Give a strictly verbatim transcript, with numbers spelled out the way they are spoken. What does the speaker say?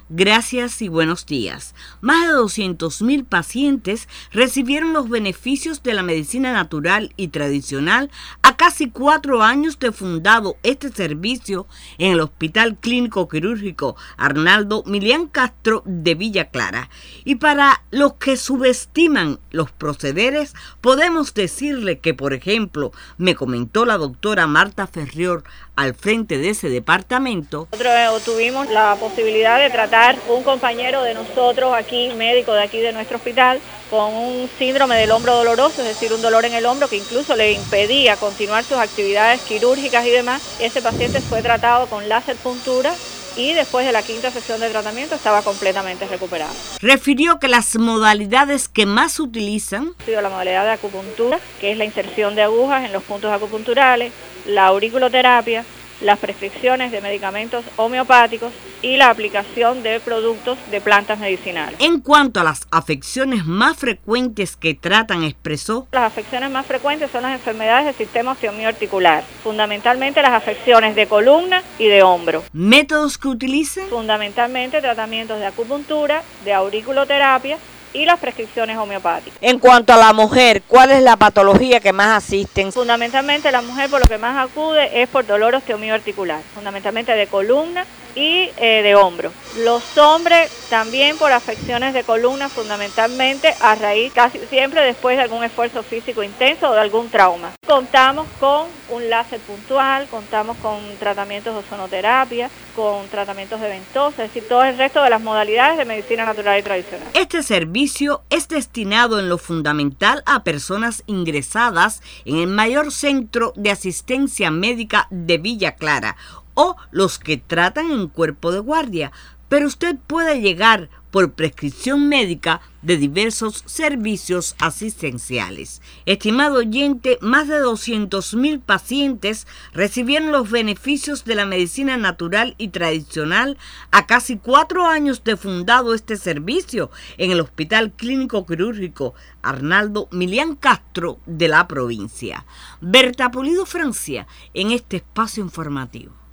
Gracias y buenos días. Más de doscientos mil pacientes recibieron los beneficios de la medicina natural y tradicional a casi cuatro años de fundado este servicio en el Hospital Clínico Quirúrgico Arnaldo Milián Castro de Villa Clara. Y para los que subestiman los procederes, podemos decirle que, por ejemplo, me comentó la doctora Marta Ferrior al frente de ese departamento. Nosotros tuvimos la posibilidad de tratar un compañero de nosotros aquí, médico de aquí de nuestro hospital, con un síndrome del hombro doloroso, es decir, un dolor en el hombro que incluso le impedía continuar sus actividades quirúrgicas y demás. Ese paciente fue tratado con láser puntura y después de la quinta sesión de tratamiento estaba completamente recuperado. Refirió que las modalidades que más se utilizan ha sido la modalidad de acupuntura, que es la inserción de agujas en los puntos acupunturales, la auriculoterapia, las prescripciones de medicamentos homeopáticos y la aplicación de productos de plantas medicinales. En cuanto a las afecciones más frecuentes que tratan, expresó: las afecciones más frecuentes son las enfermedades del sistema osteomioarticular, fundamentalmente las afecciones de columna y de hombro. ¿Métodos que utilicen? Fundamentalmente tratamientos de acupuntura, de auriculoterapia y las prescripciones homeopáticas. En cuanto a la mujer, ¿cuál es la patología que más asisten? Fundamentalmente la mujer por lo que más acude es por dolor osteomioarticular, fundamentalmente de columna y eh, de hombro. Los hombres también por afecciones de columna, fundamentalmente a raíz, casi siempre después de algún esfuerzo físico intenso o de algún trauma. Contamos con un láser puntual, contamos con tratamientos de ozonoterapia, con tratamientos de ventosa, es decir, todo el resto de las modalidades de medicina natural y tradicional. Este servicio es destinado en lo fundamental a personas ingresadas en el mayor centro de asistencia médica de Villa Clara o los que tratan en cuerpo de guardia, pero usted puede llegar por prescripción médica de diversos servicios asistenciales. Estimado oyente, más de doscientos mil pacientes recibieron los beneficios de la medicina natural y tradicional a casi cuatro años de fundado este servicio en el Hospital Clínico Quirúrgico Arnaldo Milián Castro de la provincia. Berta Pulido, Francia, en este espacio informativo.